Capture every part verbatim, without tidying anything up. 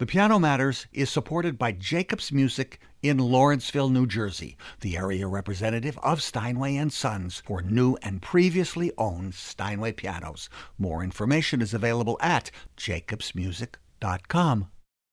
The Piano Matters is supported by Jacobs Music in Lawrenceville, New Jersey, the area representative of Steinway and Sons for new and previously owned Steinway pianos. More information is available at jacobs music dot com.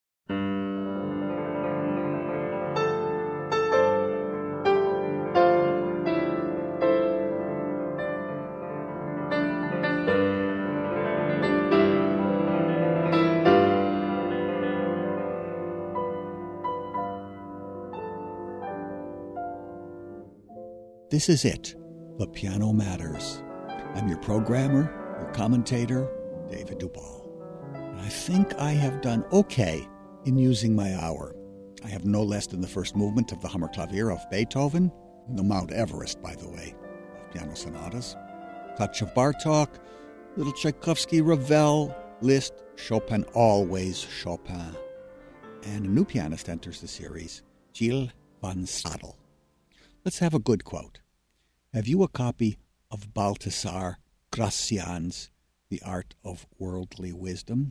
This is it, The Piano Matters. I'm your programmer, your commentator, David Duvall. And I think I have done okay in using my hour. I have no less than the first movement of the Hammerklavier of Beethoven, the Mount Everest, by the way, of piano sonatas, touch of Bartók, little Tchaikovsky, Ravel, Liszt, Chopin, always Chopin. And a new pianist enters the series, Gilles van Sadel. Let's have a good quote. Have you a copy of Balthasar Gracian's The Art of Worldly Wisdom?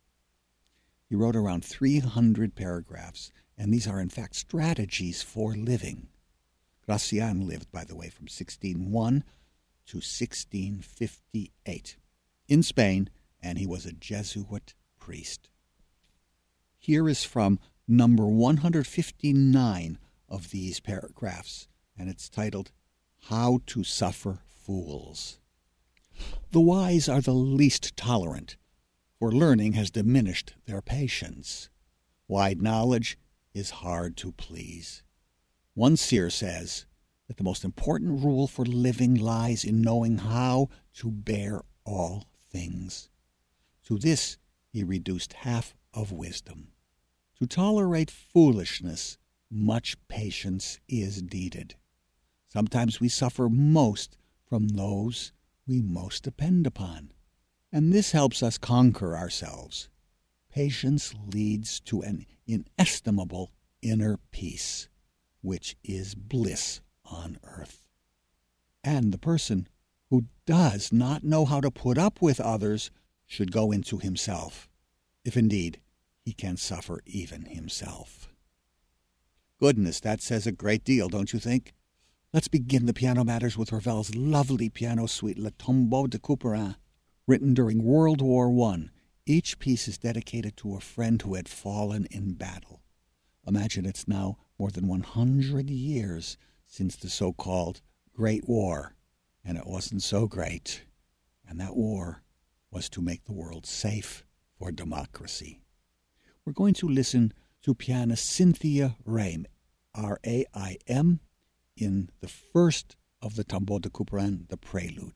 He wrote around three hundred paragraphs, and these are in fact strategies for living. Gracian lived, by the way, from sixteen oh one to sixteen fifty-eight in Spain, and he was a Jesuit priest. Here is from number one hundred fifty-nine of these paragraphs, and it's titled, How to Suffer Fools. The wise are the least tolerant, for learning has diminished their patience. Wide knowledge is hard to please. One seer says that the most important rule for living lies in knowing how to bear all things. To this he reduced half of wisdom. To tolerate foolishness, much patience is needed. Sometimes we suffer most from those we most depend upon, and this helps us conquer ourselves. Patience leads to an inestimable inner peace, which is bliss on earth. And the person who does not know how to put up with others should go into himself, if indeed he can suffer even himself. Goodness, that says a great deal, don't you think? Let's begin the Piano Matters with Ravel's lovely piano suite, Le Tombeau de Couperin, written during World War One. Each piece is dedicated to a friend who had fallen in battle. Imagine it's now more than one hundred years since the so-called Great War, and it wasn't so great. And that war was to make the world safe for democracy. We're going to listen to pianist Cynthia Raim, R A I M, in the first of the Tombeau de Couperin, the Prelude.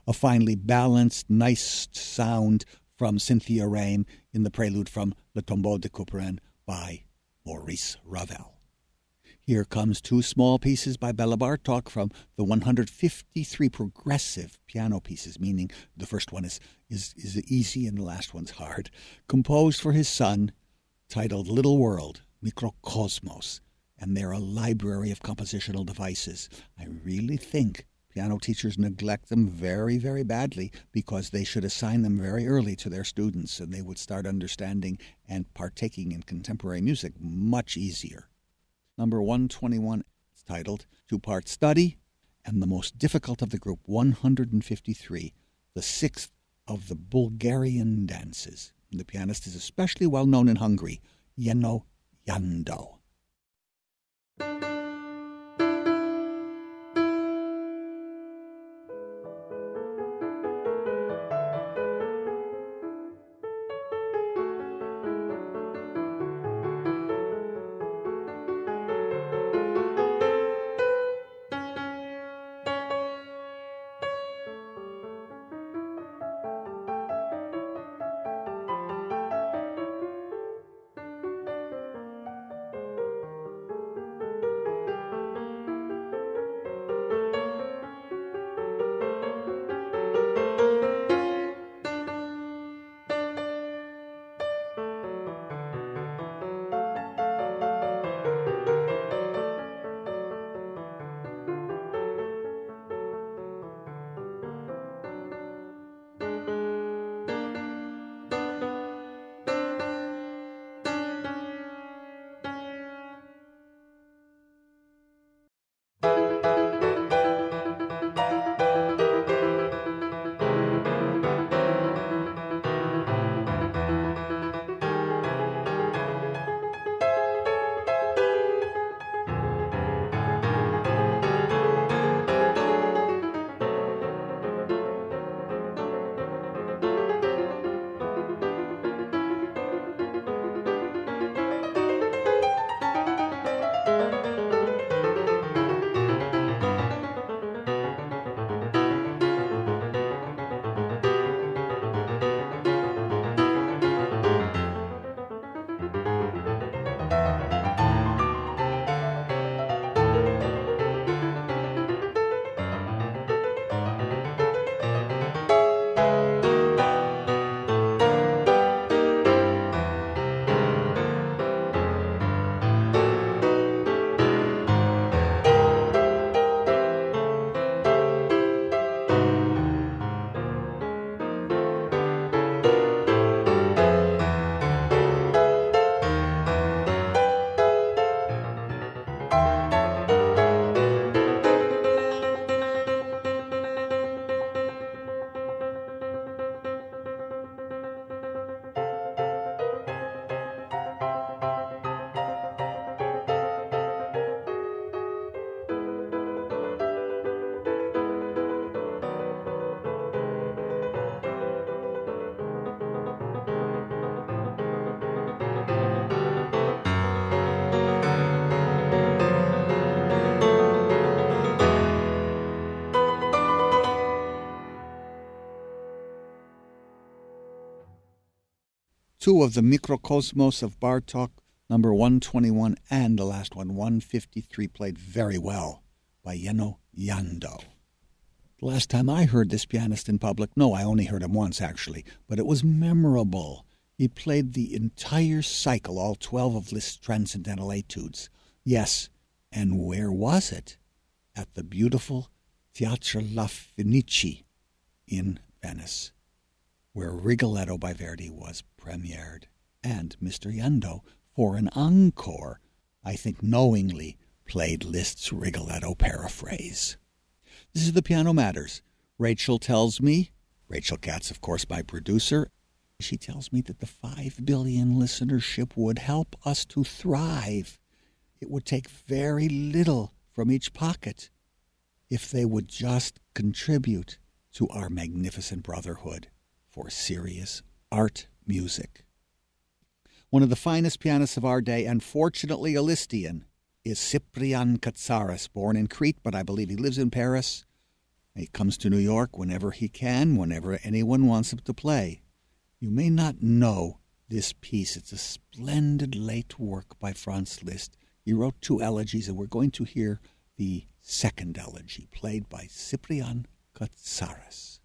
a finely balanced, nice sound from Cynthia Rain in the prelude from Le Tombeau de Couperin by Maurice Ravel. Here comes two small pieces by Bela Bartok from the one hundred fifty-three progressive piano pieces, meaning the first one is, is, is easy and the last one's hard, composed for his son, titled Little World, Mikrokosmos, and they're a library of compositional devices. I really think piano teachers neglect them very, very badly because they should assign them very early to their students and they would start understanding and partaking in contemporary music much easier. Number one twenty-one is titled Two-Part Study, and the most difficult of the group, one hundred fifty-three, the sixth of the Bulgarian dances. And the pianist is especially well known in Hungary, Jenő Jandó. Two of the Mikrokosmos of Bartók, number one twenty-one, and the last one, one fifty-three, played very well by Jenő Jandó. The last time I heard this pianist in public, no, I only heard him once actually, but it was memorable. He played the entire cycle, all twelve of Liszt's Transcendental Etudes. Yes, and where was it? At the beautiful Teatro La Fenice in Venice, where Rigoletto by Verdi was premiered. And Mister Jandó, for an encore, I think knowingly played Liszt's Rigoletto paraphrase. This is The Piano Matters. Rachel tells me, Rachel Katz, of course, my producer, she tells me that the five billion listenership would help us to thrive. It would take very little from each pocket if they would just contribute to our magnificent brotherhood for serious art music. One of the finest pianists of our day, and fortunately a Lisztian, is Cyprian Katsaris, born in Crete, but I believe he lives in Paris. He comes to New York whenever he can, whenever anyone wants him to play. You may not know this piece. It's a splendid late work by Franz Liszt. He wrote two elegies, and we're going to hear the second elegy, played by Cyprian Katsaris.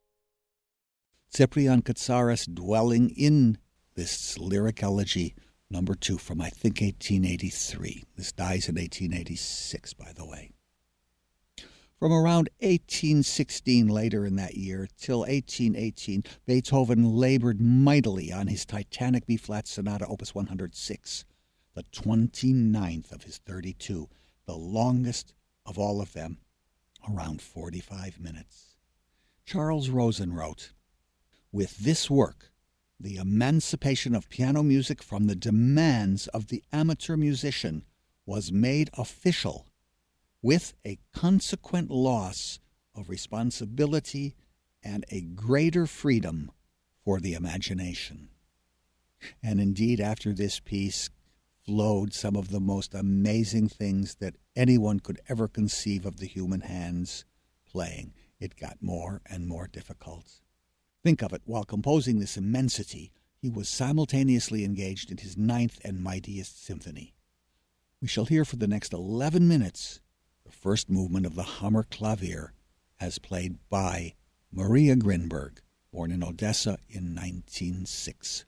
Cyprian Katsaris dwelling in this lyric elegy number two from, I think, eighteen eighty-three. This dies in eighteen eighty-six, by the way. From around eighteen sixteen, later in that year, till eighteen eighteen, Beethoven labored mightily on his Titanic B-flat Sonata Opus one hundred six, the twenty-ninth of his thirty-two, the longest of all of them, around forty-five minutes. Charles Rosen wrote, "With this work, the emancipation of piano music from the demands of the amateur musician was made official, with a consequent loss of responsibility and a greater freedom for the imagination." And indeed, after this piece flowed some of the most amazing things that anyone could ever conceive of the human hands playing. It got more and more difficult. Think of it, while composing this immensity, he was simultaneously engaged in his ninth and mightiest symphony. We shall hear for the next eleven minutes the first movement of the Hammerklavier, as played by Maria Grinberg, born in Odessa in nineteen oh six.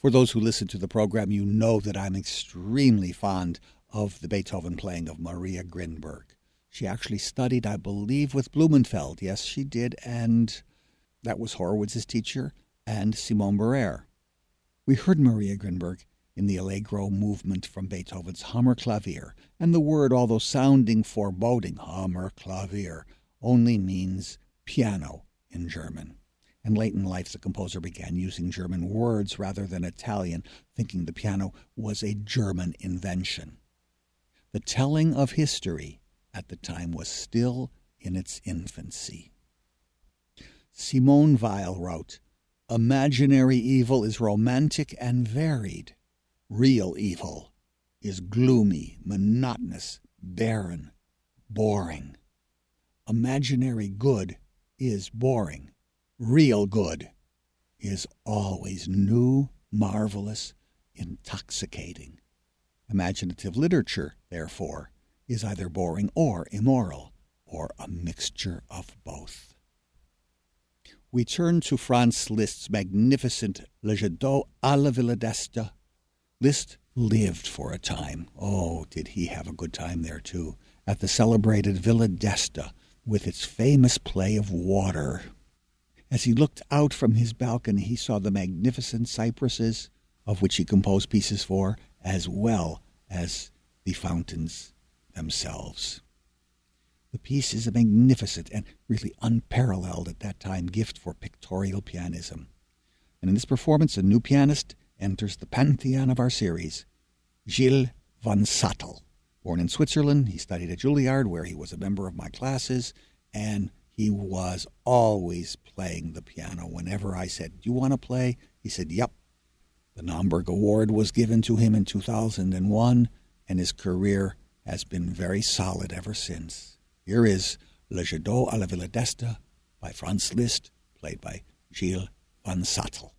For those who listen to the program, you know that I'm extremely fond of the Beethoven playing of Maria Grinberg. She actually studied, I believe, with Blumenfeld. Yes, she did, and that was Horowitz's teacher, and Simon Barrère. We heard Maria Grinberg in the Allegro movement from Beethoven's Hammerklavier, and the word, although sounding foreboding, Hammerklavier, only means piano in German. And late in life, the composer began using German words rather than Italian, thinking the piano was a German invention. The telling of history at the time was still in its infancy. Simone Weil wrote, "Imaginary evil is romantic and varied. Real evil is gloomy, monotonous, barren, boring. Imaginary good is boring. Real good is always new, marvelous, intoxicating. Imaginative literature, therefore, is either boring or immoral, or a mixture of both." We turn to Franz Liszt's magnificent Le Jadot à la Villa d'Este. Liszt lived for a time. Oh, did he have a good time there, too, at the celebrated Villa d'Este with its famous play of water. As he looked out from his balcony, he saw the magnificent cypresses, of which he composed pieces for, as well as the fountains themselves. The piece is a magnificent and really unparalleled at that time gift for pictorial pianism. And in this performance, a new pianist enters the pantheon of our series, Gilles van Sattel. Born in Switzerland, he studied at Juilliard, where he was a member of my classes, and he was always playing the piano. Whenever I said, "Do you want to play?" he said, "Yep." The Naumburg Award was given to him in two thousand one, and his career has been very solid ever since. Here is Le Jadot à la Villa d'Este by Franz Liszt, played by Gilles van Sattel.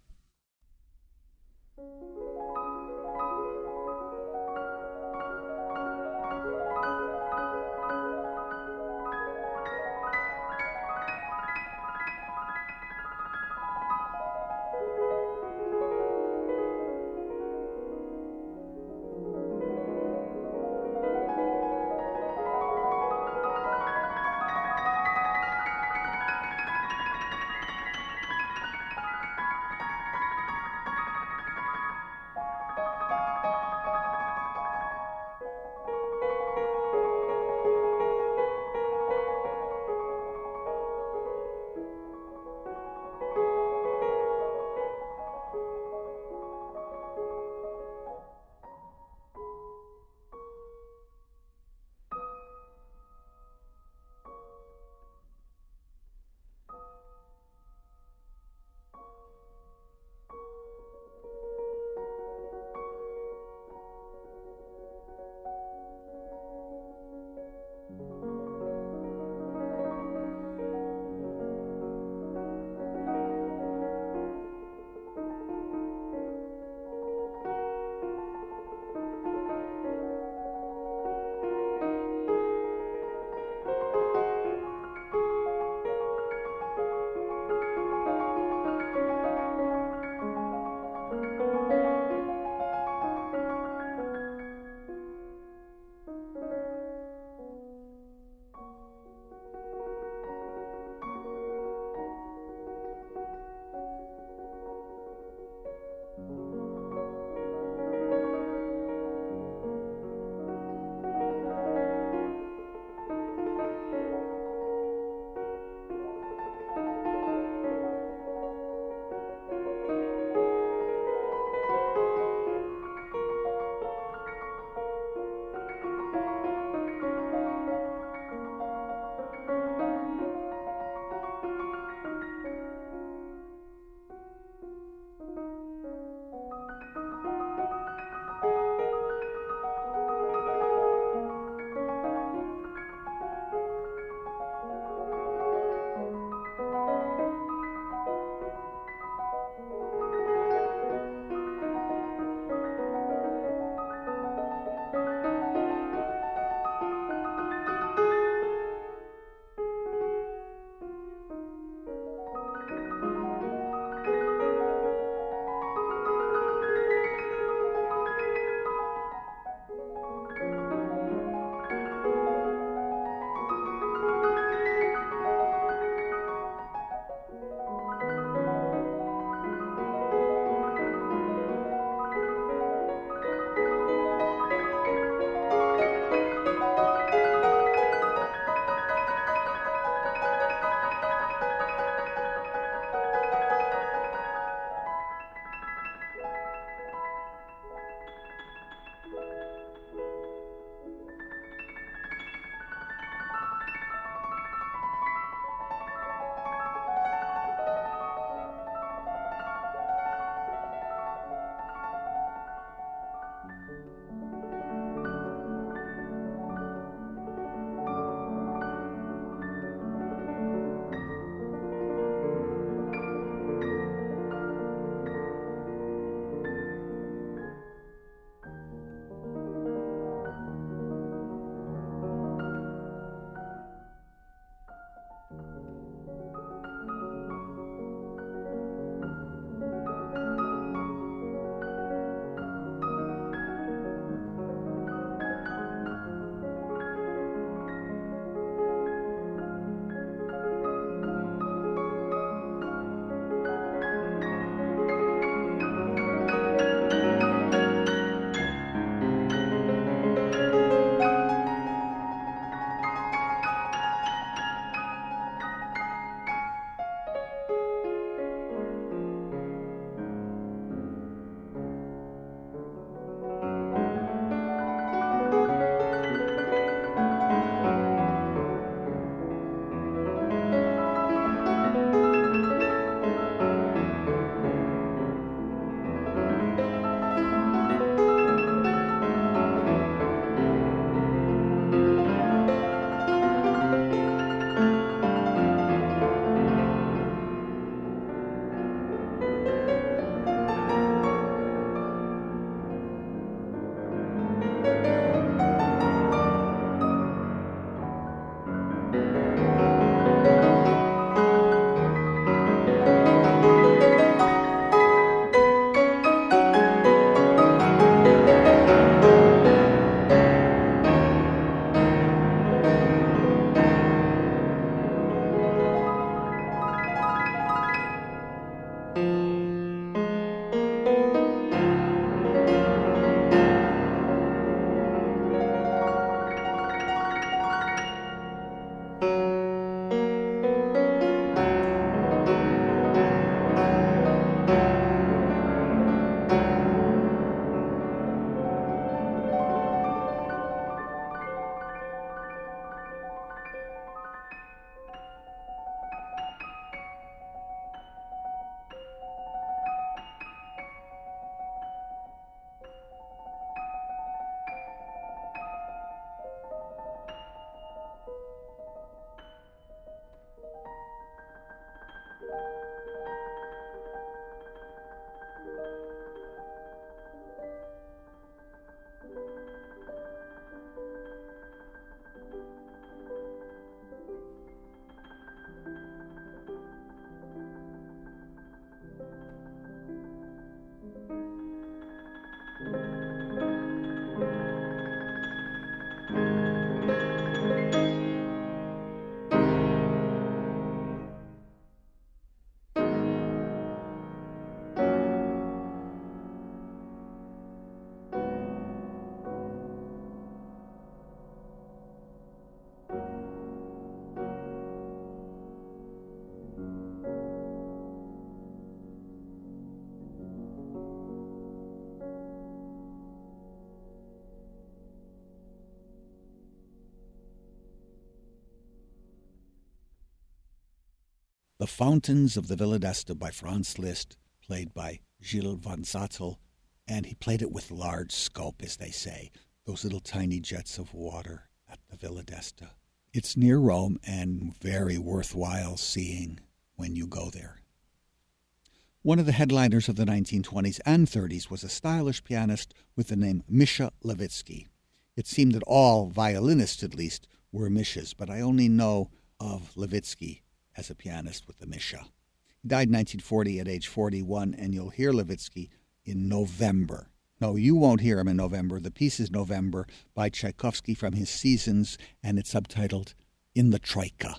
The Fountains of the Villa d'Este by Franz Liszt, played by Gilles van Zattel, and he played it with large scope, as they say, those little tiny jets of water at the Villa d'Este. It's near Rome and very worthwhile seeing when you go there. One of the headliners of the nineteen twenties and thirties was a stylish pianist with the name Misha Levitsky. It seemed that all violinists, at least, were Mishas, but I only know of Levitsky as a pianist with the Misha. He died in nineteen forty at age forty-one, and you'll hear Levitsky in November. No, you won't hear him in November. The piece is November by Tchaikovsky from his Seasons, and it's subtitled In the Troika.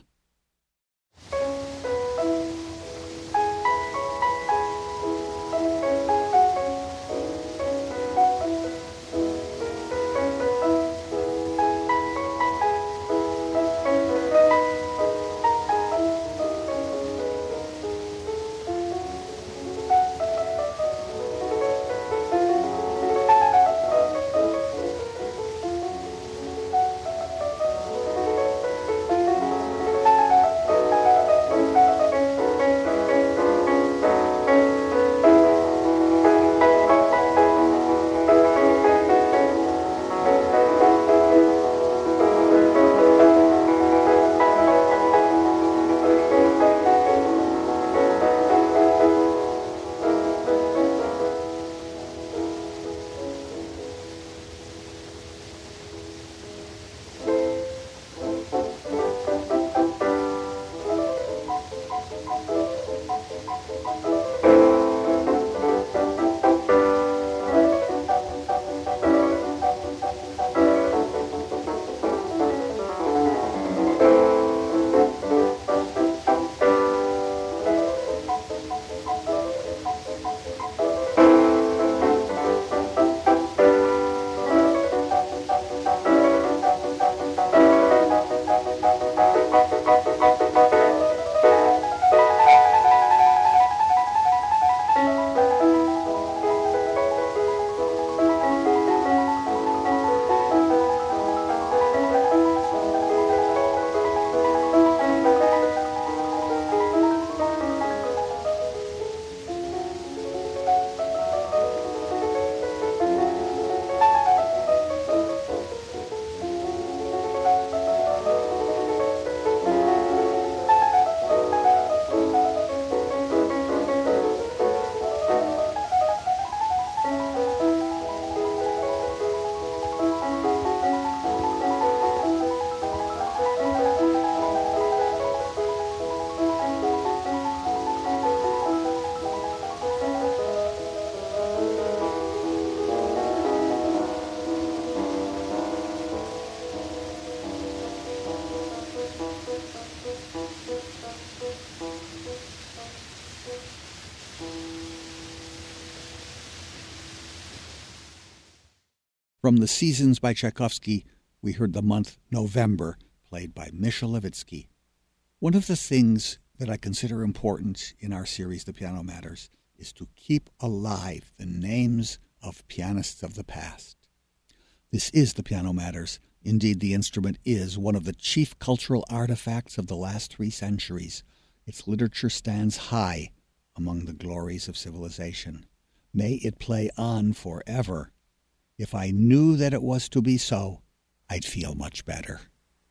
From the Seasons by Tchaikovsky, we heard the month November, played by Misha Levitsky. One of the things that I consider important in our series, The Piano Matters, is to keep alive the names of pianists of the past. This is The Piano Matters. Indeed, the instrument is one of the chief cultural artifacts of the last three centuries. Its literature stands high among the glories of civilization. May it play on forever. If I knew that it was to be so, I'd feel much better.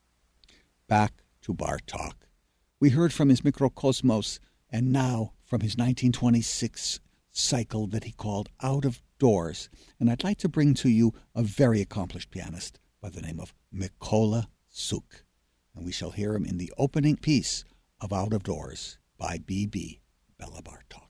Back to Bartók. We heard from his Mikrokosmos, and now from his nineteen twenty-six cycle that he called Out of Doors. And I'd like to bring to you a very accomplished pianist by the name of Mykola Suk. And we shall hear him in the opening piece of Out of Doors by B B Bela Bartók.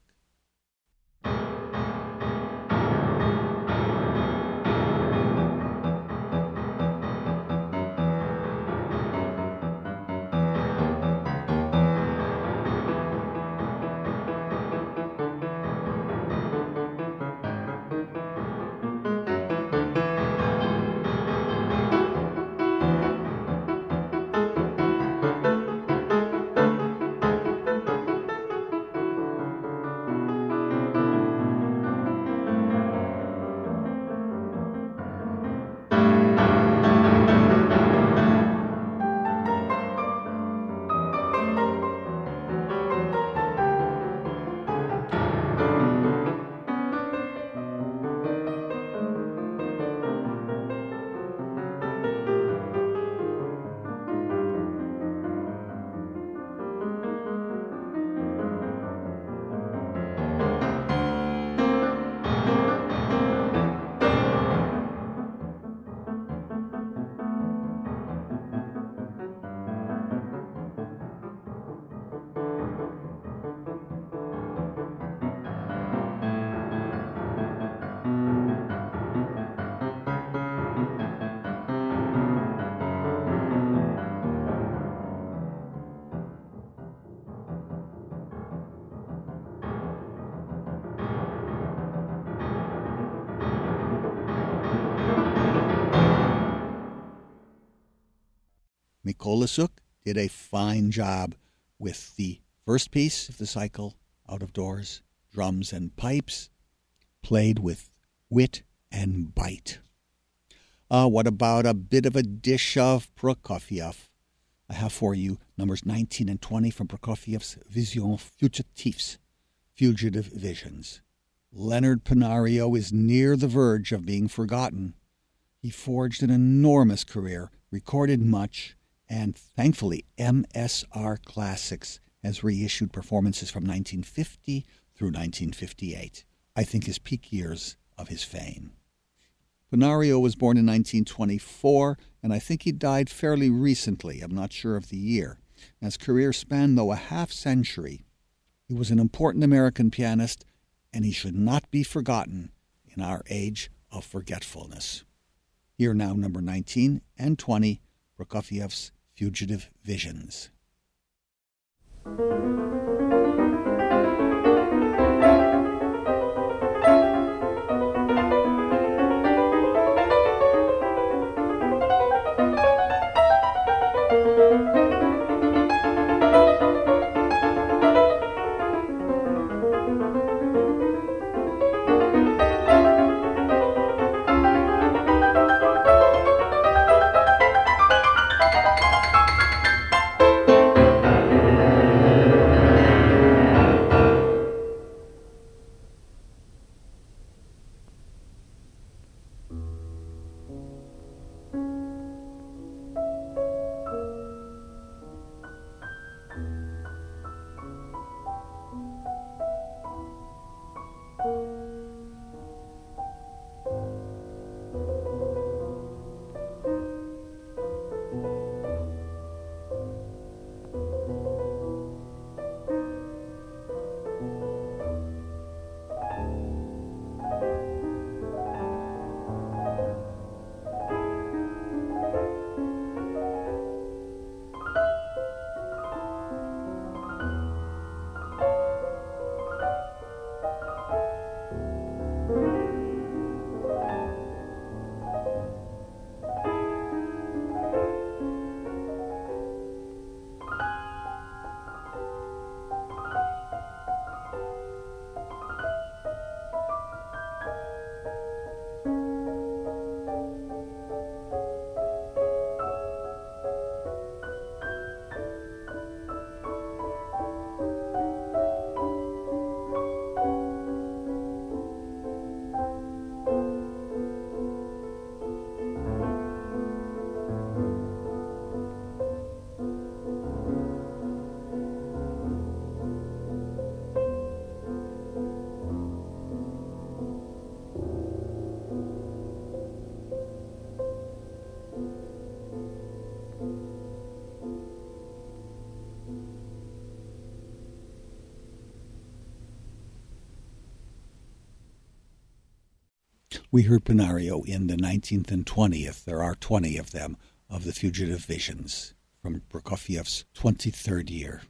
Mikolasuk did a fine job with the first piece of the cycle, Out of Doors, drums and pipes, played with wit and bite. Uh, what about a bit of a dish of Prokofiev? I have for you numbers nineteen and twenty from Prokofiev's Visions Fugitifs, Fugitive Visions. Leonard Panario is near the verge of being forgotten. He forged an enormous career, recorded much, and thankfully M S R Classics has reissued performances from nineteen fifty through nineteen fifty-eight. I think his peak years of his fame. Panario was born in nineteen twenty-four, and I think he died fairly recently. I'm not sure of the year. His career spanned, though, a half century. He was an important American pianist, and he should not be forgotten in our age of forgetfulness. Here now, number nineteen and twenty, Prokofiev's Fugitive Visions. We heard Panario in the nineteenth and twentieth, there are twenty of them, of the Fugitive Visions from Prokofiev's twenty-third year.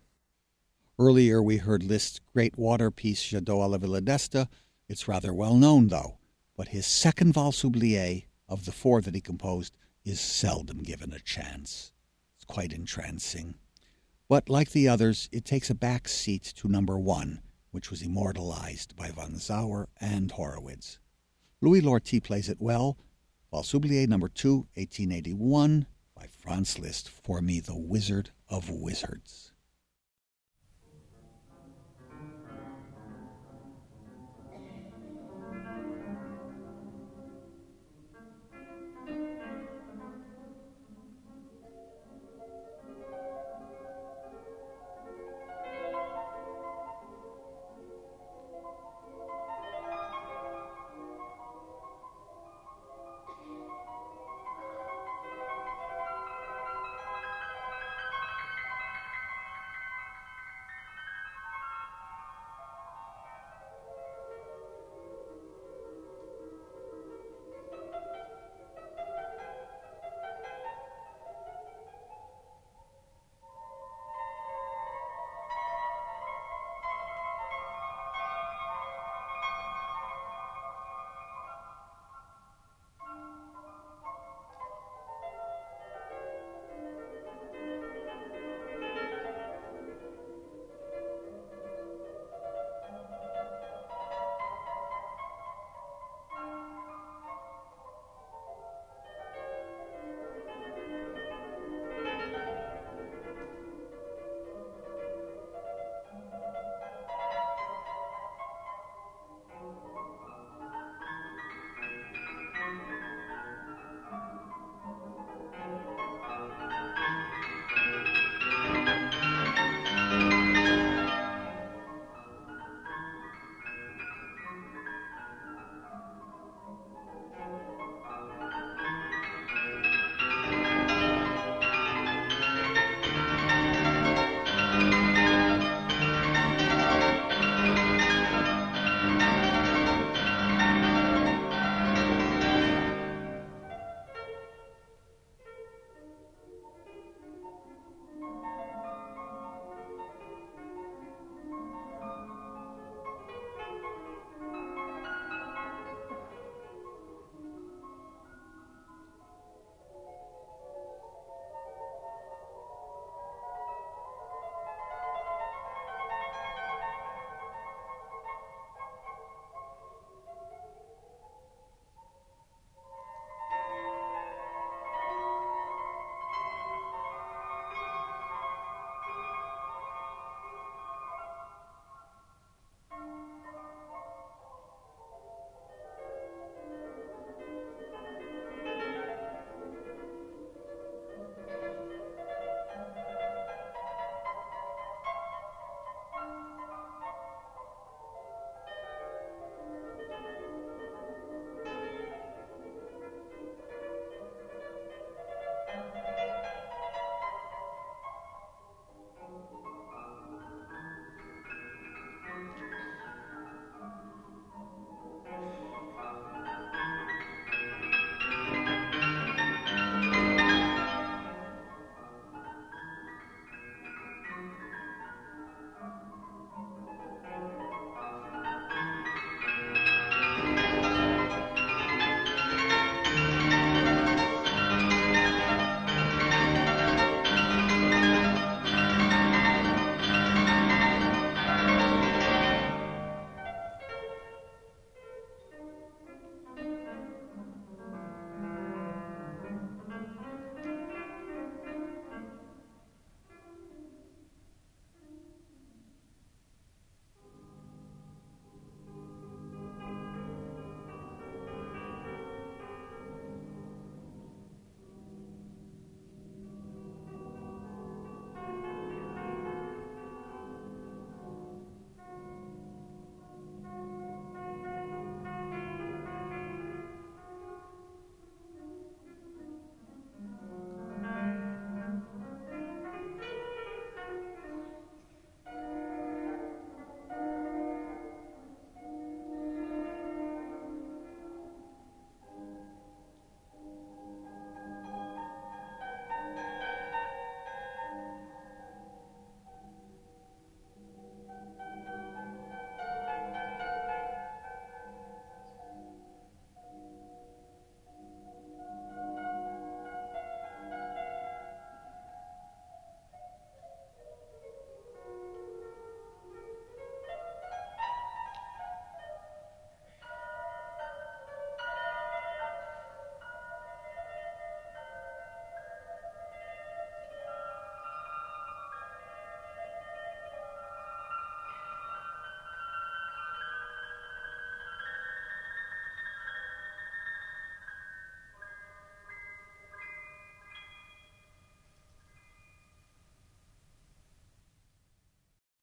Earlier we heard Liszt's great water piece, Jadot à la Villa d'Este. It's rather well known, though, but his second valse oubliée of the four that he composed is seldom given a chance. It's quite entrancing. But like the others, it takes a back seat to number one, which was immortalized by von Sauer and Horowitz. Louis Lortie plays it well. Valse oubliée number two, eighteen eighty-one, by Franz Liszt, for me the wizard of wizards.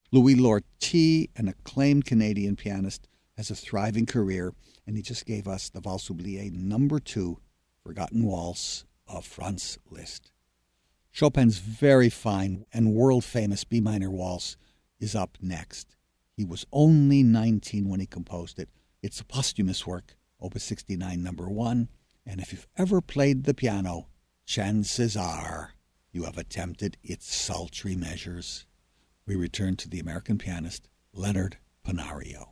Louis Lortie, an acclaimed Canadian pianist, has a thriving career, and he just gave us the Valse oubliée number two, Forgotten Waltz of Franz Liszt. Chopin's very fine and world-famous B minor waltz is up next. He was only nineteen when he composed it. It's a posthumous work, Opus sixty-nine, number one, and if you've ever played the piano, chances are you have attempted its sultry measures. We return to the American pianist, Leonard Panario.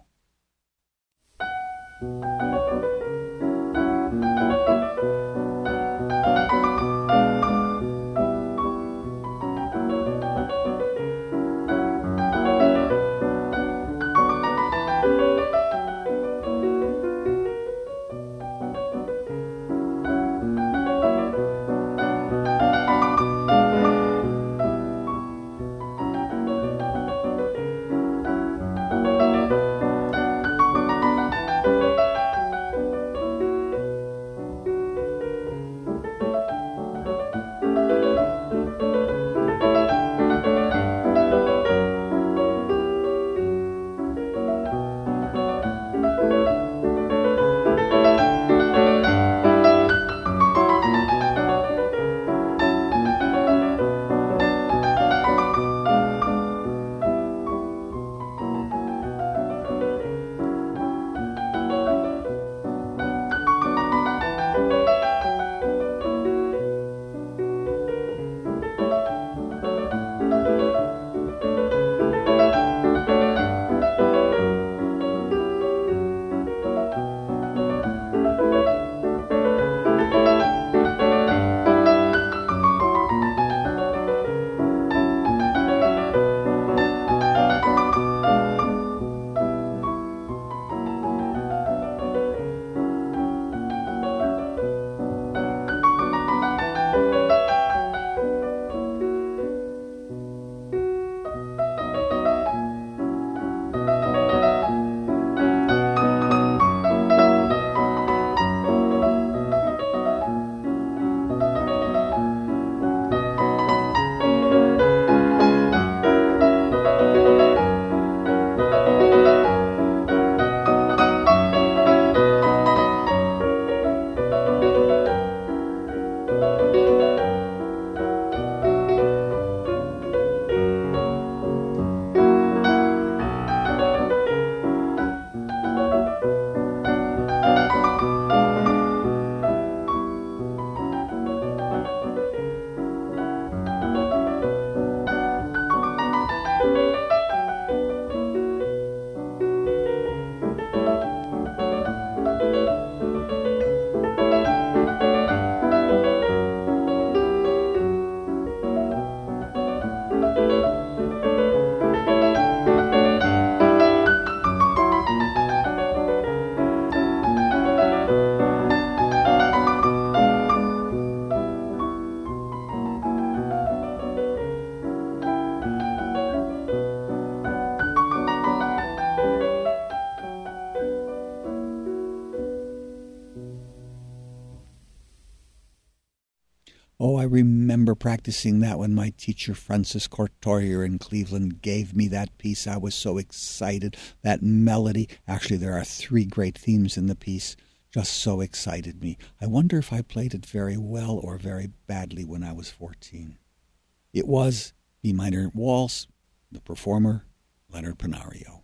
Oh, I remember practicing that when my teacher, Francis Courtoyer in Cleveland, gave me that piece. I was so excited. That melody, actually there are three great themes in the piece, just so excited me. I wonder if I played it very well or very badly when I was fourteen. It was B minor waltz, the performer, Leonard Panario.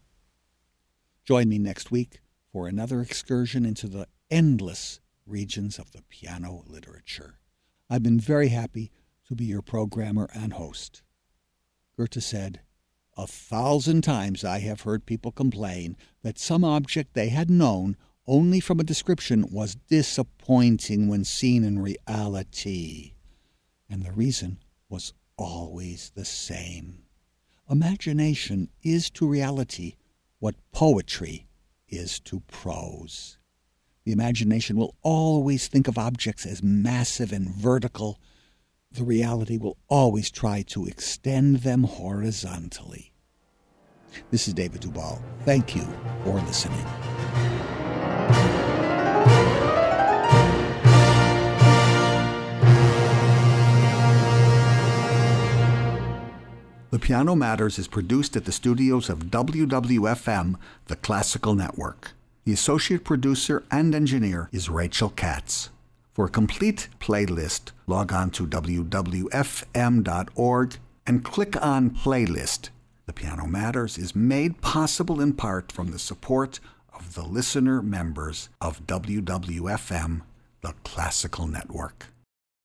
Join me next week for another excursion into the endless regions of the piano literature. I've been very happy to be your programmer and host. Goethe said, "A thousand times I have heard people complain that some object they had known only from a description was disappointing when seen in reality. And the reason was always the same. Imagination is to reality what poetry is to prose. The imagination will always think of objects as massive and vertical. The reality will always try to extend them horizontally." This is David Dubal. Thank you for listening. The Piano Matters is produced at the studios of W W F M, the Classical Network. The associate producer and engineer is Rachel Katz. For a complete playlist, log on to W W F M dot org and click on Playlist. The Piano Matters is made possible in part from the support of the listener members of W W F M, the Classical Network.